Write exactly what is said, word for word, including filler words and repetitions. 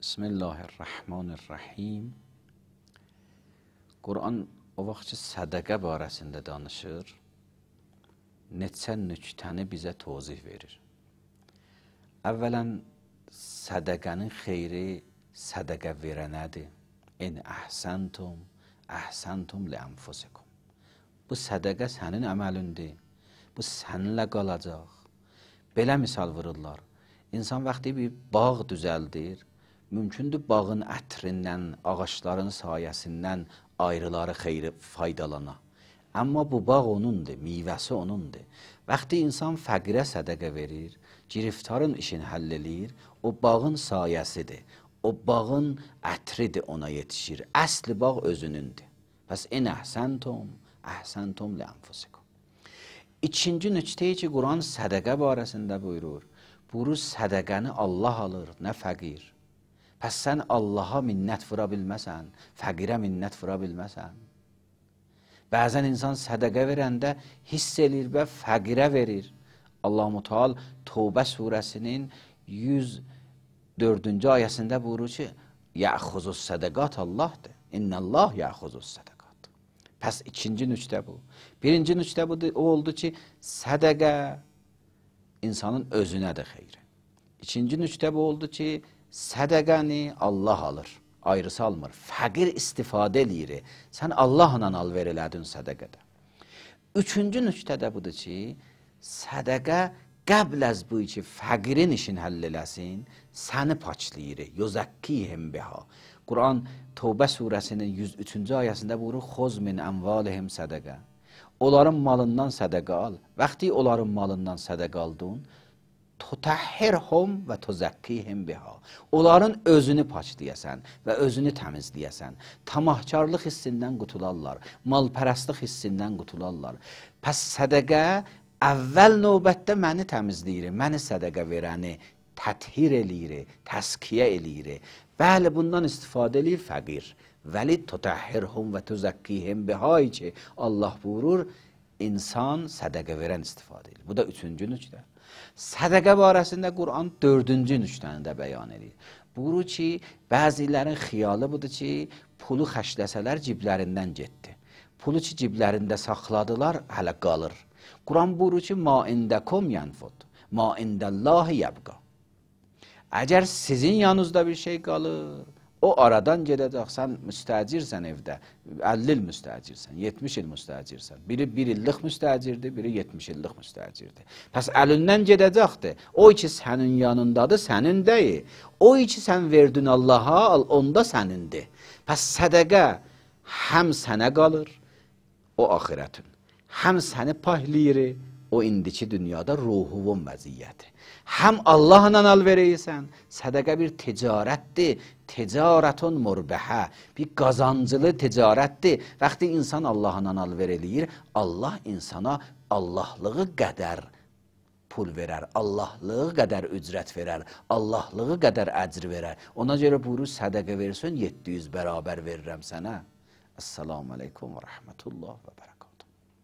Bismillahirrahmanirrahim. Quran o vaxt ki, sədəqə barəsində danışır, neçə nüktəni bizə tozih verir. Əvvələn, sədəqənin xeyri sədəqə verənədir. İn əhsəntum, əhsəntum li ənfusikum. Bu sədəqə sənin əməlindir. Bu səninlə qalacaq. Belə misal vururlar. İnsan vaxtı bir bağ düzəldir, mümkündür bağın ətrindən, ağaçların sayəsindən ayrıları xeyri faydalana. Amma bu bağ onundur, meyvəsi onundur. Vaxtı insan fəqirə sədəqə verir, giriftarın işini həll eləyir, o bağın sayəsidir. O bağın ətridir ona yetişir. Əsli bağ özünündür. Bəs in əhsəntum, əhsəntum li ənfusikum. İkinci nüqteyi ki, Quran sədəqə barəsində buyurur. Buyurur, sədəqəni Allah alır, nə fəqir. Pəs sən Allaha minnət vura bilməsən, fəqirə minnət vura bilməsən. Bəzən insan sədəqə verəndə hiss edir və fəqirə verir. Allah-u Teala Tövbə surəsinin yüz dördüncü ayəsində buyurur ki, yəxuzus sədəqat Allahdır. İnnəllah yəxuzus sədəqat. Pəs ikinci nüqtə bu. Birinci nüqtə bu oldu ki, sədəqə insanın özünə də xeyri. İkinci nüqtə bu oldu ki, sədəqəni Allah alır, ayrısı almır. Fəqir istifadə eləyir. Sən Allahla al ver elədin sədəqədə. Üçüncü nüqtə də budur ki, sədəqə qəbl əz bu ki, fəqirin işini həll eləsin, səni paçlayır. Yuzakkihim biha. Quran Tövbə surəsinin yüz üçüncü ayəsində buyurur, xoz min əmvalihim sədəqə. Onların malından sədəqə al. Vaxtı onların malından sədəqə aldın, tutəhhirhum və tuzakkihim biha. Onların özünü paçlayasən və özünü təmizləyəsən. Tamahkarlıq hissindən qutularlar, malpərəstlik hissindən qutularlar. Pəs sədəqə əvvəl növbətdə məni təmizləyir, məni sədəqə verəni təthir eləyir, təskiyə eləyir. Bəli, bundan istifadə eləyir fəqir. Vəli tutəhhirhum və tuzakkihim bihayı ki, Allah buyurur, insan sədəqə verən istifadə edir. Bu da üçüncü nüqtə. Sədəqə barəsində Quran dördüncü nüqtəni də bəyan edir. Buyurur ki, bəzilərin xiyalı budur ki, pulu xərcləsələr ciblərindən getdi. Pulu ki, ciblərində saxladılar, hələ qalır. Quran buyurur ki, ma indəkum yanfud, ma indəllahi yəbqa. Əgər sizin yanınızda bir şey qalır, o aradan gedəcək, sən müstəcirsən evdə, əlli il müstəcirsən, yetmiş il müstəcirsən. Biri bir illik müstəcirdir, biri yetmiş illik müstəcirdir. Pəs əlindən gedəcəkdir. O ki sənin yanındadır, sənin deyil. O ki sən verdin Allaha, onda sənindir. Pəs sədəqə həm sənə qalır, o axirətin. Həm səni paylayır, o indiki dünyada ruhuvun vəziyyəti. Həm Allahla al verəysən, sədəqə bir ticarətdir, ticarətun murbəhə, bir qazancılı ticarətdir. Vaxtı insan Allahla al ver eləyir, Allah insana Allahlığı qədər pul verər, Allahlığı qədər ücrət verər, Allahlığı qədər əcr verər. Ona görə buyurur, sədəqə versin, yeddi yüz bərabər verirəm sənə. Əssalamu aleykum və rəhmətullah və bərəkət.